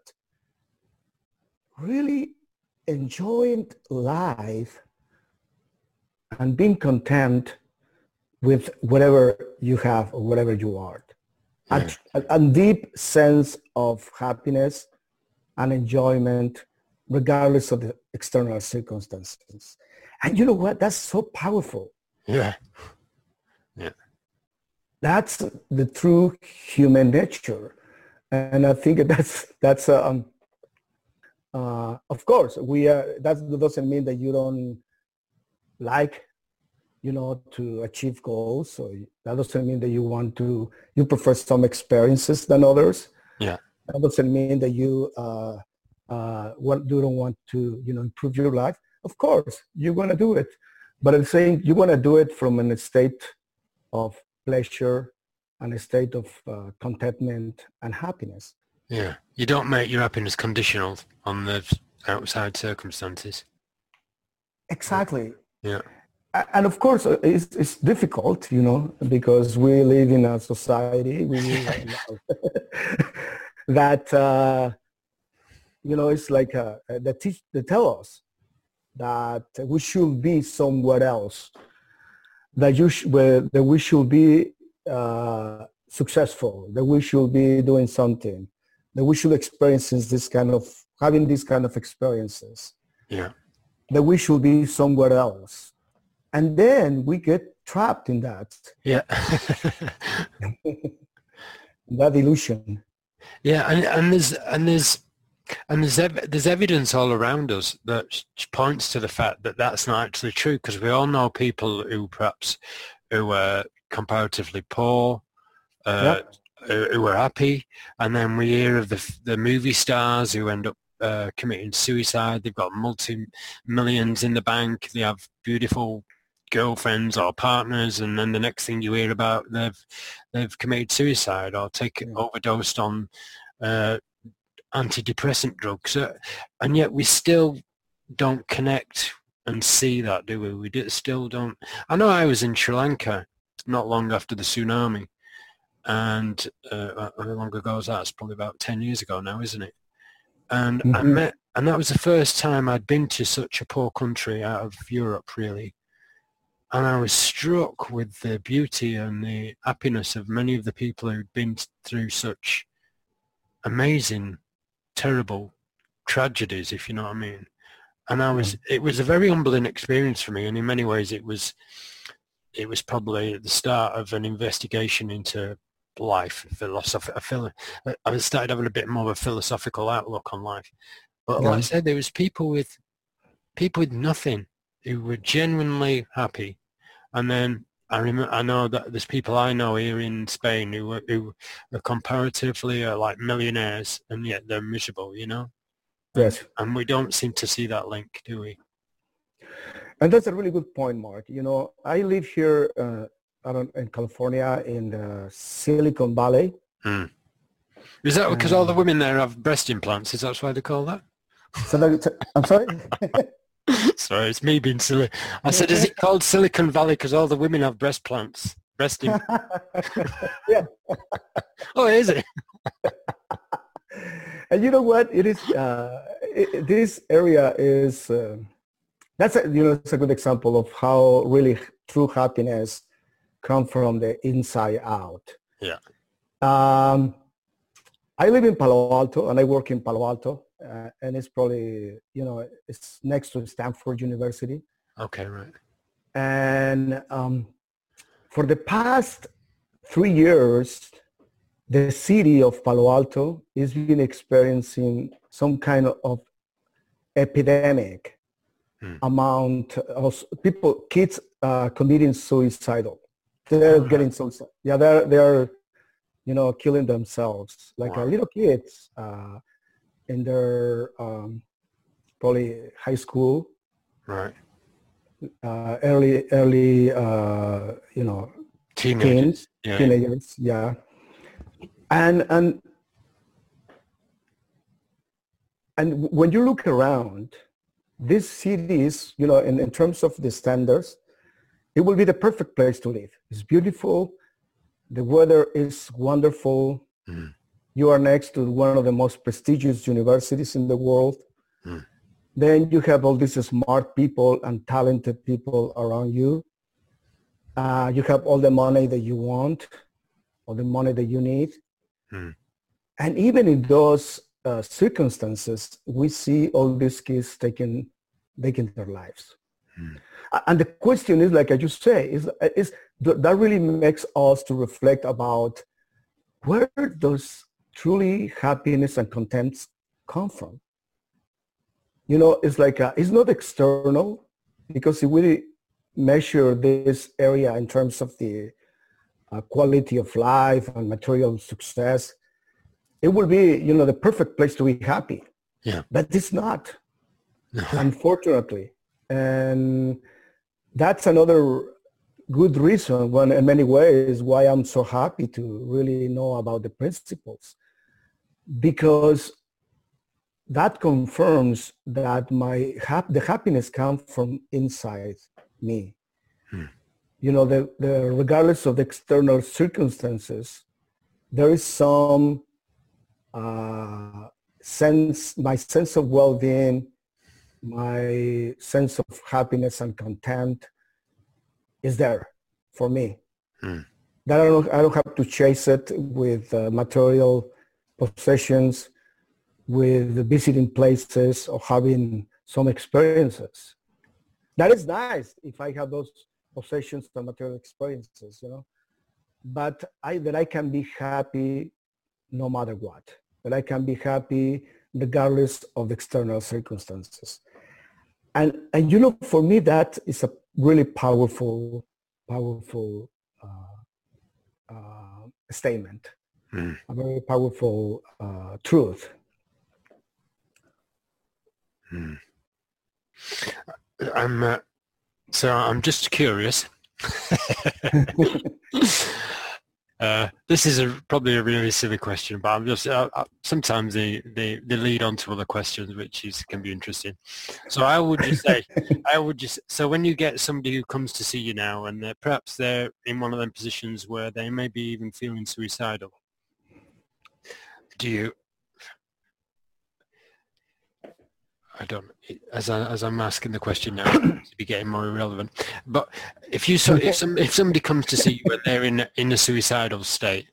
really enjoying life and being content with whatever you have or whatever you are. Yeah. A, a deep sense of happiness and enjoyment regardless of the external circumstances. And you know what? That's so powerful. Yeah. Yeah. That's the true human nature. And I think that's, that's um, uh, of course, we are, that doesn't mean that you don't like, you know, to achieve goals. So that doesn't mean that you want to, you prefer some experiences than others. Yeah. That doesn't mean that you, uh, uh, what, you don't want to, you know, improve your life. Of course, you're going to do it. But I'm saying you want to do it from a state of pleasure and a state of uh, contentment and happiness. Yeah. You don't make your happiness conditional on the outside circumstances. Exactly. Yeah. And of course, it's, it's difficult, you know, because we live in a society we live that, uh, you know, it's like uh, they, teach, they tell us that we should be somewhere else, that, you sh- where, that we should be uh, successful, that we should be doing something, that we should experience this kind of, having these kind of experiences. Yeah. That we should be somewhere else. And then we get trapped in that. Yeah. That illusion. Yeah, and, and there's and there's and there's ev- there's evidence all around us that points to the fact that that's not actually true, because we all know people who perhaps who are comparatively poor, uh, Yep. who, who are happy, and then we hear of the the movie stars who end up uh, committing suicide. They've got multi millions in the bank. They have beautiful girlfriends or partners, and then the next thing you hear about, they've they've committed suicide or taken Yeah. overdosed on uh, antidepressant drugs, uh, and yet we still don't connect and see that, do we? We do, still don't. I know I was in Sri Lanka not long after the tsunami, and uh, how long ago was that? It's probably about ten years ago now, isn't it? And I Mhm. met, and that was the first time I'd been to such a poor country out of Europe, really. And I was struck with the beauty and the happiness of many of the people who'd been through such amazing, terrible tragedies, if you know what I mean. And I was, it was a very humbling experience for me. And in many ways it was, it was probably at the start of an investigation into life, philosophy. I feel I started having a bit more of a philosophical outlook on life. But like I Yeah. said, there was people with, people with nothing who were genuinely happy. And then I remember, I know that there's people I know here in Spain who are, who are comparatively are like millionaires, and yet they're miserable, you know? And, Yes. and we don't seem to see that link, do we? And that's a really good point, Mark. You know, I live here uh, I don't, in California in the Silicon Valley. Mm. Is that because all the women there have breast implants? Is that why they call that? So that, I'm sorry? Sorry, it's me being silly. I said, is it called Silicon Valley because all the women have breast plants? Breast implants? Yeah. Oh, is it? And you know what? It is, uh, it, this area is, uh, that's a, you know, it's a good example of how really true happiness comes from the inside out. Yeah. Um, I live in Palo Alto and I work in Palo Alto, uh, and it's probably, you know, it's next to Stanford University. Okay, right. And um, for the past three years, the city of Palo Alto has been experiencing some kind of epidemic hmm. amount of people, kids uh, committing suicidal. They're oh, getting suicide. Yeah, they're, they're, you know, killing themselves. Like wow. uh, little kids uh, in their um, probably high school. Right. Uh, early, early, uh, you know, teenagers. Teens, yeah. teenagers, yeah. And and and when you look around, this city is, you know, in, in terms of the standards, it will be the perfect place to live. It's beautiful. The weather is wonderful. Mm. You are next to one of the most prestigious universities in the world. Mm. Then you have all these smart people and talented people around you. Uh, you have all the money that you want, all the money that you need. Hmm. And even in those uh, circumstances, we see all these kids taking, taking their lives. Hmm. And the question is, like I just say, is, is that really makes us to reflect about where does truly happiness and content come from? You know, it's like, a, it's not external, because if we measure this area in terms of the uh, quality of life and material success, it will be, you know, the perfect place to be happy. Yeah. But it's not, unfortunately. And that's another good reason, one in many ways, why I'm so happy to really know about the principles. Because that confirms that my hap- the happiness comes from inside me. Hmm. You know, the, the regardless of the external circumstances, there is some uh, sense, my sense of well-being, my sense of happiness and content is there for me. Hmm. That I don't, I don't have to chase it with uh, material possessions, with visiting places or having some experiences. That is nice if I have those possessions and material experiences, you know, but I, that I can be happy no matter what, that I can be happy regardless of the external circumstances. And, and you know, for me, that is a really powerful, powerful uh, uh, statement, mm. a very powerful uh, truth. Hmm. I'm uh, so I'm just curious. uh, this is a, probably a really silly question, but I'm just uh, uh, sometimes they, they, they lead on to other questions, which is can be interesting. So I would just say, I would just so when you get somebody who comes to see you now, and they're, perhaps they're in one of them positions where they may be even feeling suicidal, do you? I don't. As I, as I'm asking the question now, it's to be getting more irrelevant. But if you so if some if somebody comes to see you and they're in in a suicidal state,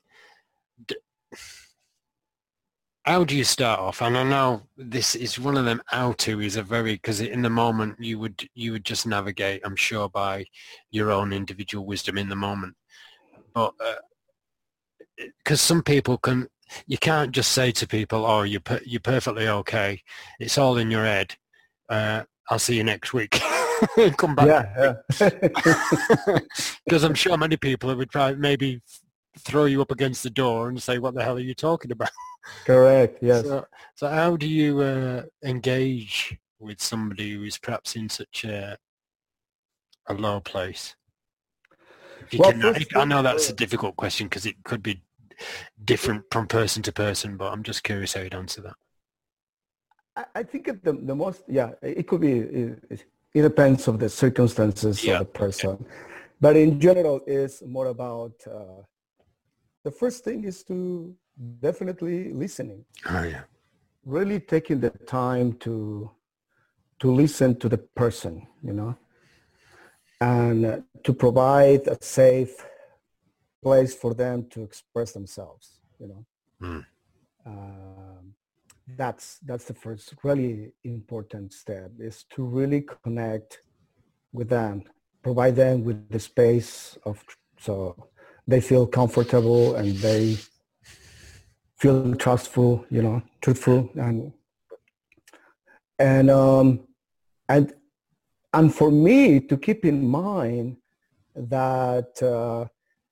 how do you start off? And I know this is one of them. How to is a very because in the moment you would you would just navigate, I'm sure, by your own individual wisdom in the moment. But because uh, some people can. You can't just say to people, "Oh, you're per- you're perfectly okay. It's all in your head. Uh, I'll see you next week." and come back. Yeah, Because I'm sure many people would try maybe throw you up against the door and say, what the hell are you talking about? correct. Yes. So, so how do you uh, engage with somebody who is perhaps in such a, a low place? If you Well, can, first I, I thing, know that's a uh, difficult question because it could be different from person to person, but I'm just curious how you'd answer that. I, I think it- the the most yeah, it could be. It, it depends of the circumstances Yeah. of the person, but in general, it's more about uh, the first thing is to definitely listening. Oh, yeah. Really taking the time to to listen to the person, you know, and uh, to provide a safe place for them to express themselves, you know. Mm. Um, that's that's the first really important step, is to really connect with them, provide them with the space of so they feel comfortable and they feel trustful, you know, truthful, and and um, and and for me to keep in mind that uh,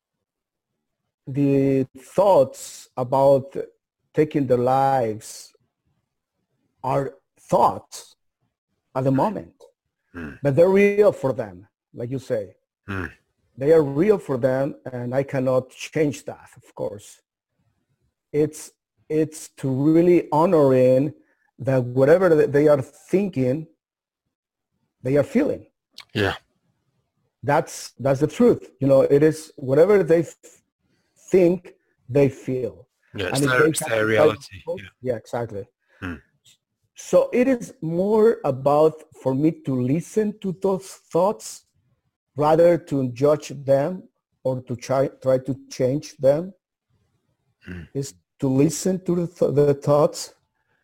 the thoughts about taking their lives are thoughts at the moment, Mm. but they're real for them, like you say. Mm. They are real for them, and I cannot change that, of course. It's it's to really honoring that whatever that they are thinking, they are feeling. Yeah. That's that's the truth. You know, it is whatever they f- think, they feel. Yeah, it's And if their, they it's have their to reality. fight- Yeah. yeah, exactly. Mm. So it is more about for me to listen to those thoughts rather to judge them or to try try to change them. Mm. Is to listen to the, th- the thoughts.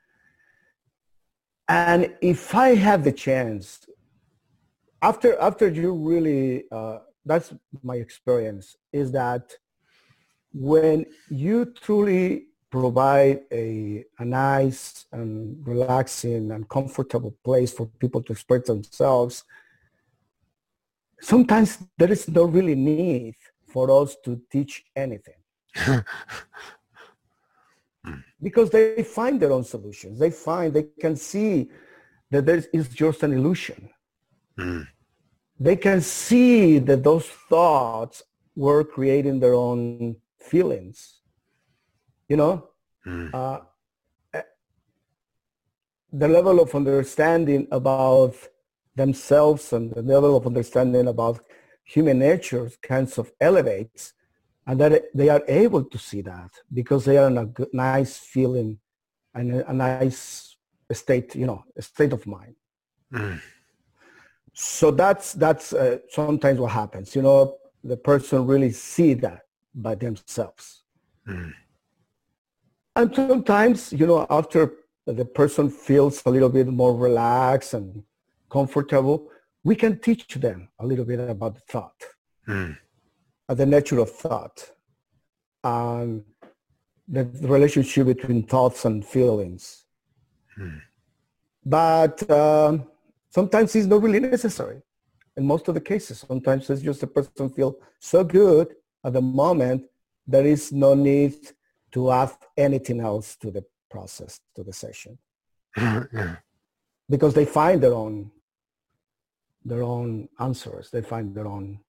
And if I have the chance, after after you really, uh, that's my experience, is that when you truly provide a, a nice and relaxing and comfortable place for people to express themselves, sometimes there is no really need for us to teach anything, because they find their own solutions. They find, they can see that there is just an illusion. Mm. They can see that those thoughts were creating their own feelings. You know, Mm. uh, the level of understanding about themselves and the level of understanding about human nature kinds of elevates, and that they are able to see that because they are in a good, nice feeling and a, a nice state, you know, a state of mind. Mm. So that's that's uh, sometimes what happens. You know, the person really see that by themselves. Mm. And sometimes, you know, after the person feels a little bit more relaxed and comfortable, we can teach them a little bit about the thought, Mm. uh, the nature of thought, and the relationship between thoughts and feelings. Mm. But um, sometimes it's not really necessary. In most of the cases, sometimes it's just the person feel so good at the moment, there is no need to add anything else to the process, to the session, Yeah. because they find their own their own answers. They find their own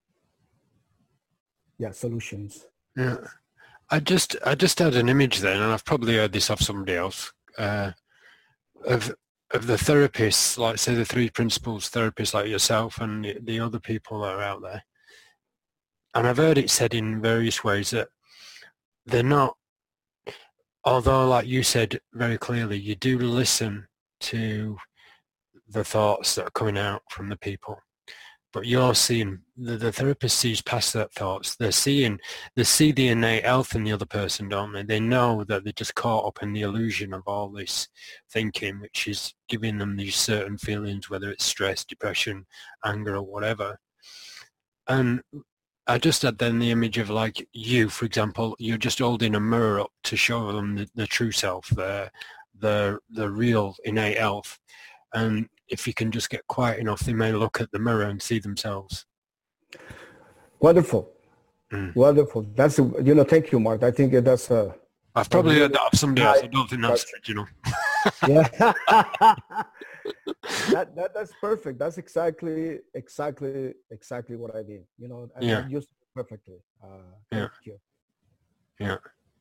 yeah solutions. Yeah. I just I just had an image then, and I've probably heard this off somebody else, uh, of of the therapists, like say the three principles therapists like yourself and the, the other people that are out there. And I've heard it said in various ways that they're not, although like you said very clearly, you do listen to the thoughts that are coming out from the people. But you're seeing, the, the therapist sees past that thoughts. They're seeing, they see the innate health in the other person, don't they? They know that they're just caught up in the illusion of all this thinking, which is giving them these certain feelings, whether it's stress, depression, anger, or whatever. And I just had then the image of like you, for example, you're just holding a mirror up to show them the, the true self, the, the, the real innate health. And if you can just get quiet enough, they may look at the mirror and see themselves. Wonderful. Mm. Wonderful. That's, a, you know, thank you, Mark. I think that's a... I've probably a heard that of somebody else. I really don't think that's original. Yeah. that, that that's perfect. That's exactly exactly exactly what I mean. You know, I, Yeah. I used it perfectly. Uh, Yeah. thank you. Yeah.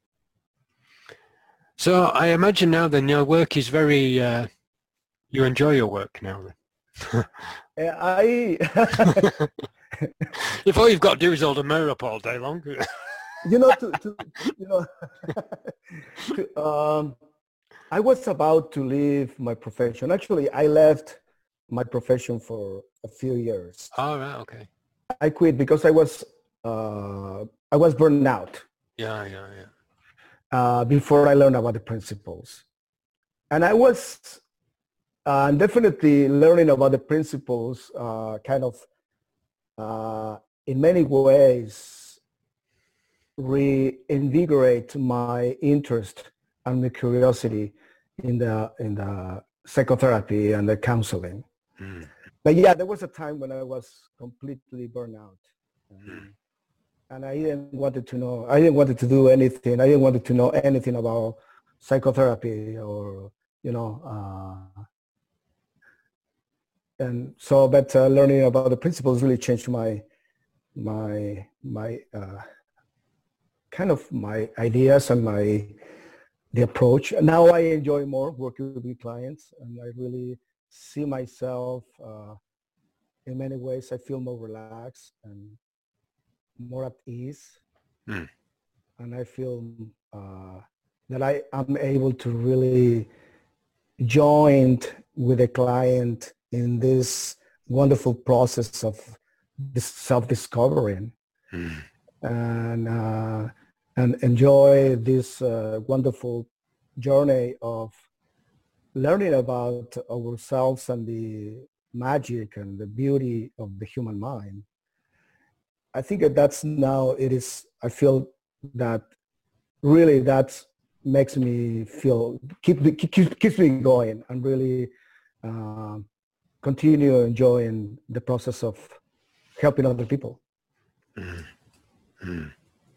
So I imagine now then your work is very, uh, you enjoy your work now then. Uh, I If all you've got to do is hold a mirror up all day long. you know to, to you know to, um, I was about to leave my profession. Actually, I left my profession for a few years. All right, okay. I quit because I was uh, I was burned out. Yeah, yeah, yeah. Uh, before I learned about the principles. And I was uh, definitely learning about the principles uh, kind of uh, in many ways reinvigorate my interest and my curiosity in the in the psychotherapy and the counseling. Mm. But yeah, there was a time when I was completely burned out. Mm. And I didn't wanted to know, I didn't wanted to do anything. I didn't wanted to know anything about psychotherapy or, you know, uh, and so, but uh, learning about the principles really changed my, my, my, uh, kind of my ideas and my, the approach. Now I enjoy more working with clients, and I really see myself, uh, in many ways, I feel more relaxed and more at ease. Mm. And I feel uh, that I am able to really join with a client in this wonderful process of this self-discovering Mm. and uh, and enjoy this uh, wonderful journey of learning about ourselves and the magic and the beauty of the human mind. I think that that's now it is, I feel that really that makes me feel, keep, keep, keeps me going and really uh, continue enjoying the process of helping other people. Mm. Mm.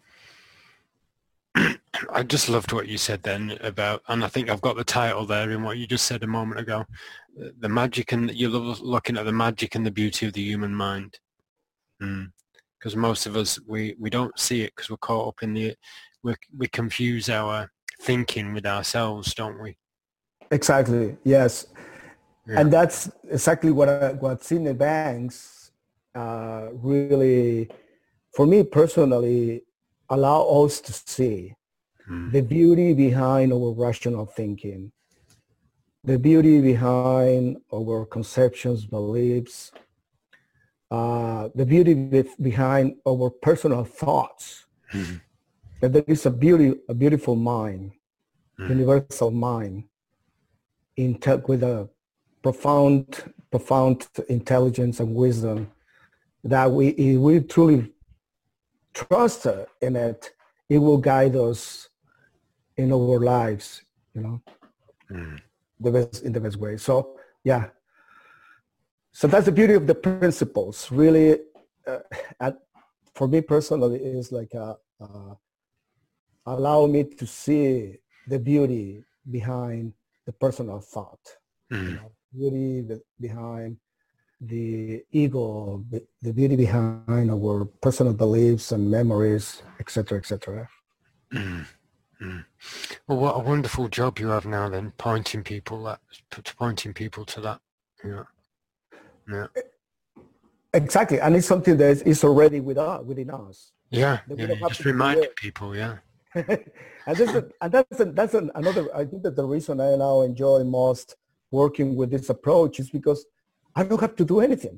I just loved what you said then about, and I think I've got the title there in what you just said a moment ago, the magic, and you love looking at the magic and the beauty of the human mind. Because mm. most of us, we, we don't see it because we're caught up in the, we we confuse our thinking with ourselves, don't we? Exactly, yes. Yeah. And that's exactly what I, what Sydney Banks uh, really, for me personally, allow us to see the beauty behind our rational thinking, the beauty behind our conceptions, beliefs, uh, the beauty behind our personal thoughts. Mm-hmm. That there is a beauty, a beautiful mind, mm-hmm. universal mind, inte- with a profound, profound intelligence and wisdom that we, if we truly trust in it, it will guide us in our lives, you know, mm. the best, in the best way. So, yeah. So that's the beauty of the principles. Really, uh, at, for me personally, is like a, uh, allow me to see the beauty behind the personal thought, mm. you know, beauty behind the ego, the beauty behind our personal beliefs and memories, et cetera, et cetera. Mm. Mm. Well, what a wonderful job you have now then, pointing people that, pointing people to that. Yeah. Yeah. Exactly, and it's something that is already with us, within us. Yeah, yeah, just reminding people, yeah. and, this is, and that's a, that's an, another. I think that the reason I now enjoy most working with this approach is because I don't have to do anything.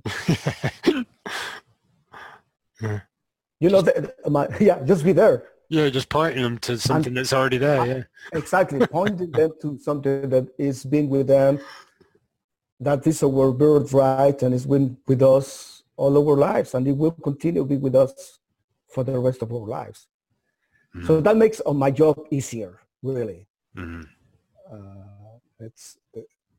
yeah. You know, the, my, yeah, just be there. Yeah, just pointing them to something and, that's already there. I, yeah, exactly, pointing them to something that is been with them. That is our birthright, and it's been with us all our lives, and it will continue to be with us for the rest of our lives. Mm-hmm. So that makes uh, my job easier, really. Mm-hmm. Uh, it's,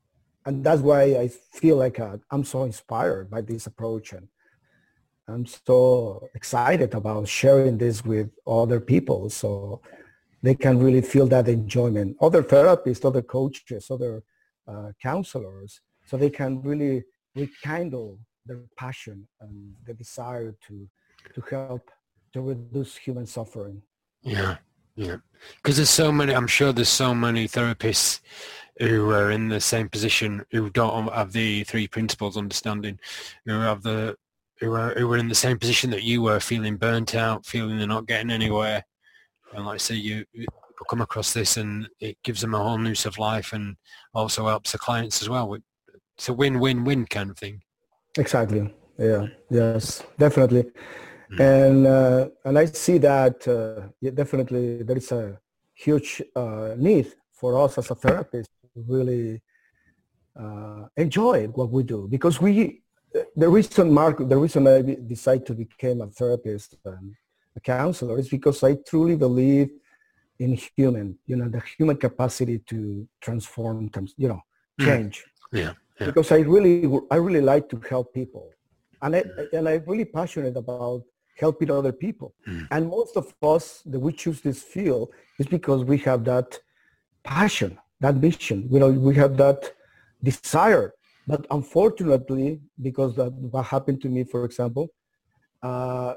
and that's why I feel like uh, I'm so inspired by this approach, and I'm so excited about sharing this with other people so they can really feel that enjoyment. Other therapists, other coaches, other uh, counselors, so they can really rekindle their passion and the desire to to help to reduce human suffering. Yeah, yeah. Because there's so many, I'm sure there's so many therapists who are in the same position, who don't have the three principles understanding, who have the, who are, who are in the same position that you were, feeling burnt out, feeling they're not getting anywhere. And like I say, you, you come across this and it gives them a whole new of life and also helps the clients as well. It's a win-win-win kind of thing. Exactly. Yeah. Yes, definitely. Mm. And uh, and I see that uh, yeah, definitely there is a huge uh, need for us as a therapist to really uh, enjoy what we do, because we the reason Mark the reason I decided to become a therapist and a counselor is because I truly believe in human, you know, the human capacity to transform, you know, change. Mm. Yeah. Yeah. Because I really, I really like to help people, and I and I'm really passionate about helping other people. Mm. And most of us that we choose this field is because we have that passion, that mission. You know, we have that desire. But unfortunately, because that what happened to me, for example, uh,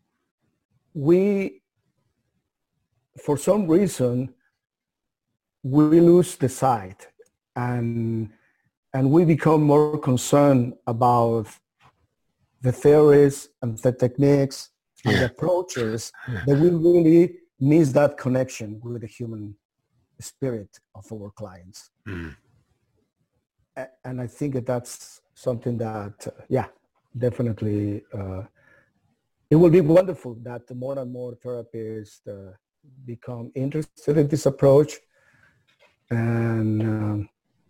we, for some reason, we lose the sight, and. And we become more concerned about the theories and the techniques and yeah. the approaches yeah. that we really miss that connection with the human spirit of our clients. Mm. And I think that that's something that, uh, yeah, definitely, uh, it will be wonderful that more and more therapists uh, become interested in this approach. And um,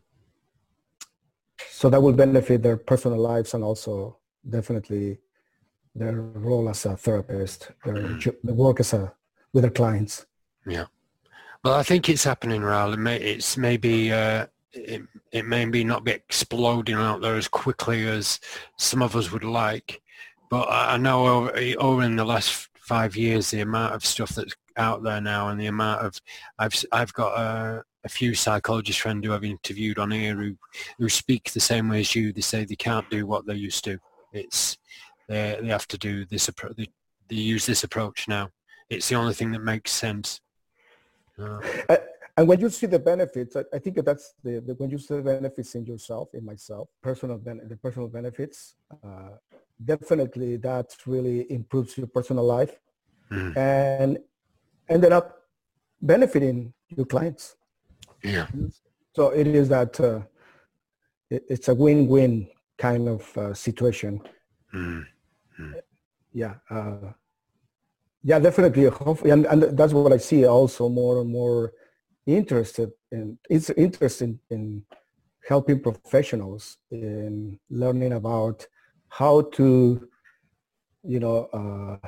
so that will benefit their personal lives and also definitely their role as a therapist, their, their work as a, with their clients. Yeah. Well, I think it's happening, Raul. It may, it's maybe, uh, it, it may be not be exploding out there as quickly as some of us would like. But I know over, over in the last five years, the amount of stuff that's out there now and the amount of, I've, I've got a, a few psychologist friends who I've interviewed on here who, who speak the same way as you. They say they can't do what they used to. It's, they, they have to do this approach. They, they use this approach now. It's the only thing that makes sense. Uh, uh, and when you see the benefits, I, I think that that's the, the, when you see the benefits in yourself, in myself, personal ben, the personal benefits, uh, definitely that really improves your personal life mm. and ended up benefiting your clients. Yeah. So it is that uh, it, it's a win-win kind of uh, situation. Mm. Mm. Yeah. Uh, yeah, definitely. And, and that's what I see also more and more interested in. It's interesting in helping professionals in learning about how to, you know, uh,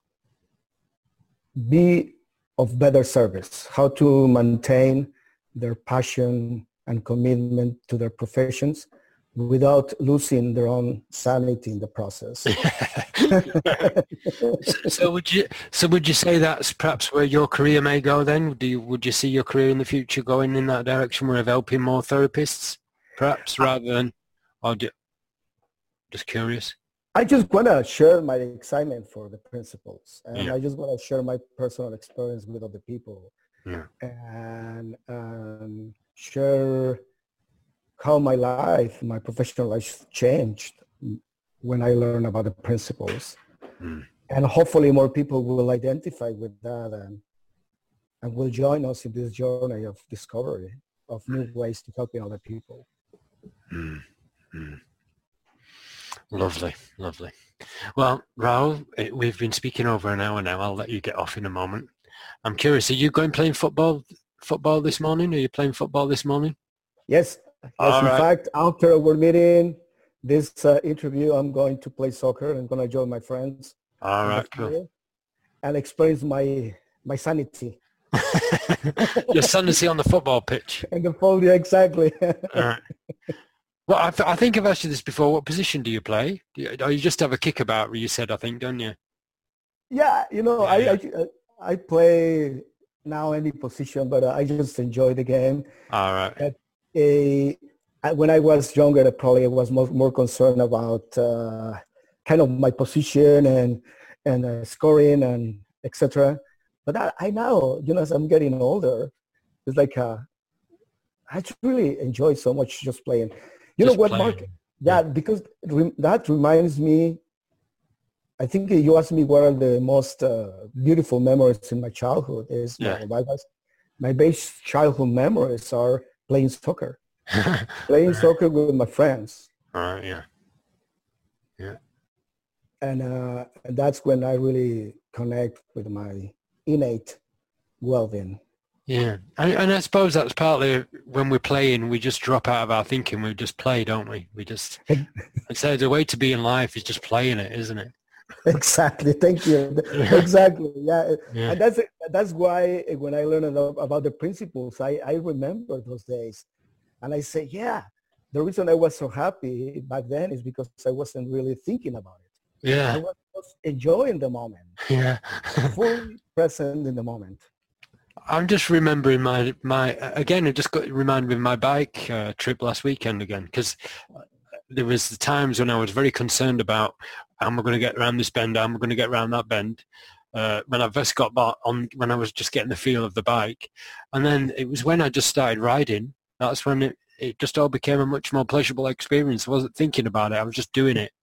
be of better service, how to maintain their passion and commitment to their professions without losing their own sanity in the process. so, so would you so would you say that's perhaps where your career may go then? Do you, would you see your career in the future going in that direction where of helping more therapists, perhaps, rather than, or do, just curious? I just want to share my excitement for the principles, and yeah. I just want to share my personal experience with other people, yeah. and um, share how my life, my professional life changed when I learned about the principles. Mm. And hopefully more people will identify with that and, and will join us in this journey of discovery of new ways to helping other people. Mm. Mm. Lovely, lovely. Well, Raul, we've been speaking over an hour now. I'll let you get off in a moment. I'm curious, are you going playing football football this morning? Are you playing football this morning? Yes. Yes, All in right. fact, after our meeting, this uh, interview, I'm going to play soccer. I'm going to join my friends. All right, cool. And experience my my sanity. Your sanity on the football pitch. And the football, yeah, exactly. All right. Well, I, th- I think I've asked you this before. What position do you play? Do you, oh, you just have a kickabout, you said, I think, don't you? Yeah, you know, Yeah, yeah. I, I I play now any position, but I just enjoy the game. All right. But, uh, when I was younger, I probably was more, more concerned about uh, kind of my position and and uh, scoring and et cetera. But I, I now, you know, as I'm getting older, it's like uh, I just really enjoy so much just playing. You Just know what, playing. Mark? Yeah, because re- that reminds me. I think you asked me what are the most uh, beautiful memories in my childhood. Is Yeah. my, my my base childhood memories are playing soccer, playing soccer with my friends, All right. Yeah. Yeah. and uh, and that's when I really connect with my innate well-being. Yeah. And, and I suppose that's partly when we're playing, we just drop out of our thinking. We just play, don't we? We just, so the way to be in life is just playing it, isn't it? Exactly. Thank you. Exactly. Yeah. Yeah. And that's that's why when I learned about the principles, I, I remember those days. And I say, yeah, the reason I was so happy back then is because I wasn't really thinking about it. Yeah. I was just enjoying the moment, Yeah. fully present in the moment. I'm just remembering my, my again, it just got reminded me of my bike uh, trip last weekend again, because there was the times when I was very concerned about how am I going to get around this bend, how am I going to get around that bend. Uh, when I first got back on, when I was just getting the feel of the bike. And then it was when I just started riding, that's when it, it just all became a much more pleasurable experience. I wasn't thinking about it, I was just doing it.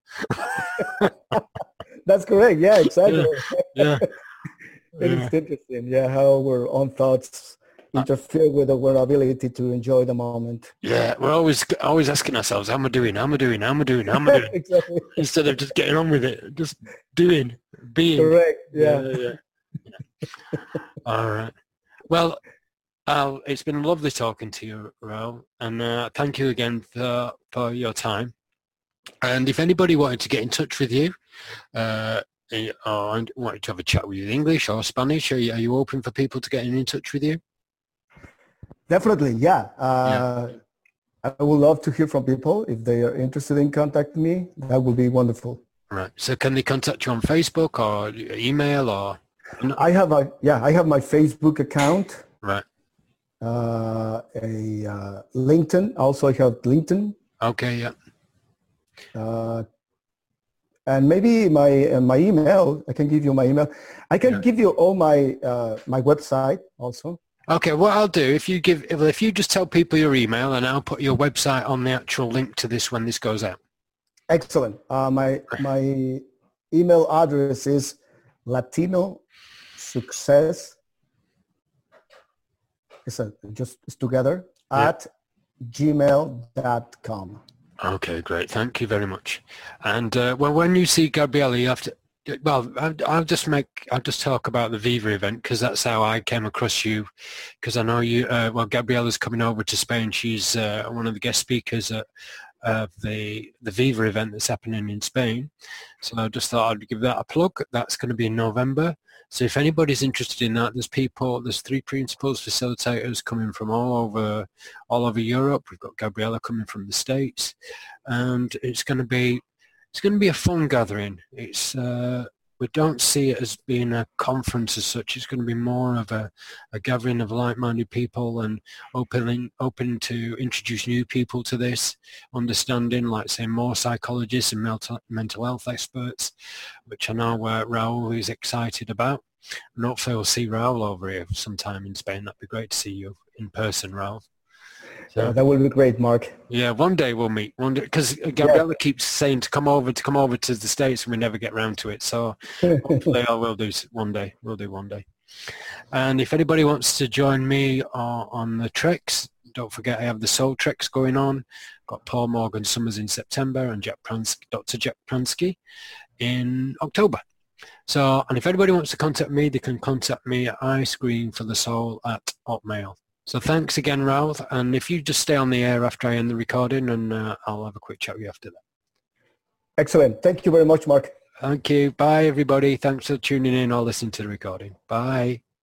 That's correct. Yeah, exactly. Yeah. It Yeah. is interesting, yeah, how our own thoughts interfere with our ability to enjoy the moment. Yeah, we're always always asking ourselves, how am I doing? How am I doing? How am I doing? How am I doing? Exactly. Instead of just getting on with it, just doing, being. Correct. Yeah. Yeah, yeah. Yeah. All right. Well, Al, it's been lovely talking to you, Raul, and uh, thank you again for, for your time. And if anybody wanted to get in touch with you, uh, or wanted to have a chat with you in English or Spanish, are you, are you open for people to get in touch with you? Definitely, yeah. Uh, yeah. I would love to hear from people. If they are interested in contacting me, that would be wonderful. Right. So can they contact you on Facebook or email or? I have a, yeah, I have my Facebook account. Right. Uh, a uh, LinkedIn. Also, I have LinkedIn. Okay, yeah. Uh, and maybe my uh, my email. I can give you my email. I can yeah. give you all my uh, my website also. Okay, what I'll do, if you give, if you just tell people your email, and I'll put your website on the actual link to this when this goes out. Excellent. Uh, my my email address is Latino Success. It's a, just it's together yeah. at gmail dot com. Okay, great. Thank you very much. And uh, well, when you see Gabriela, you have to. Well, I'll just make, I'll just talk about the Viva event because that's how I came across you. Because I know you, uh, well, Gabriela's coming over to Spain. She's uh, one of the guest speakers at uh, the the Viva event that's happening in Spain. So I just thought I'd give that a plug. That's going to be in November. So if anybody's interested in that, there's people, there's three principals, facilitators coming from all over, all over Europe. We've got Gabriela coming from the States, and it's going to be. It's going to be a fun gathering. It's uh, we don't see it as being a conference as such. It's going to be more of a, a gathering of like-minded people and opening open to introduce new people to this, understanding, like say, more psychologists and mental mental health experts, which I know uh, Raul is excited about. And hopefully we'll see Raul over here sometime in Spain. That'd be great to see you in person, Raul. So, yeah, that would be great, Mark. Yeah, one day we'll meet. One day, because Gabriela yeah. keeps saying to come over, to come over to the States, and we never get round to it. So hopefully I will do one day. We'll do one day. And if anybody wants to join me on, on the treks, don't forget I have the Soul Treks going on. Got Paul Morgan Summers in September and Jack Pransky, Doctor Jack Pransky in October. So, and if anybody wants to contact me, they can contact me at iscreenforthesoul at hotmail. So thanks again, Raul. And if you just stay on the air after I end the recording, and uh, I'll have a quick chat with you after that. Excellent. Thank you very much, Mark. Thank you. Bye, everybody. Thanks for tuning in or listening to the recording. Bye.